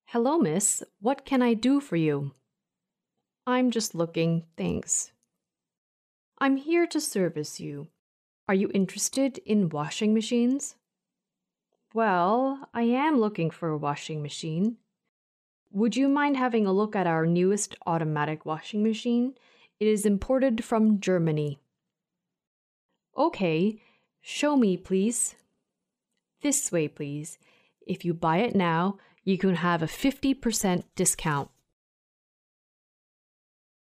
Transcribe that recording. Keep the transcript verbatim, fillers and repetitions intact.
Hello, miss. What can I do for you? I'm just looking, thanks. I'm here to service you. Are you interested in washing machines? Well, I am looking for a washing machine. Would you mind having a look at our newest automatic washing machine? It is imported from Germany. Okay, show me, please. This way, please. If you buy it now, you can have a fifty percent discount.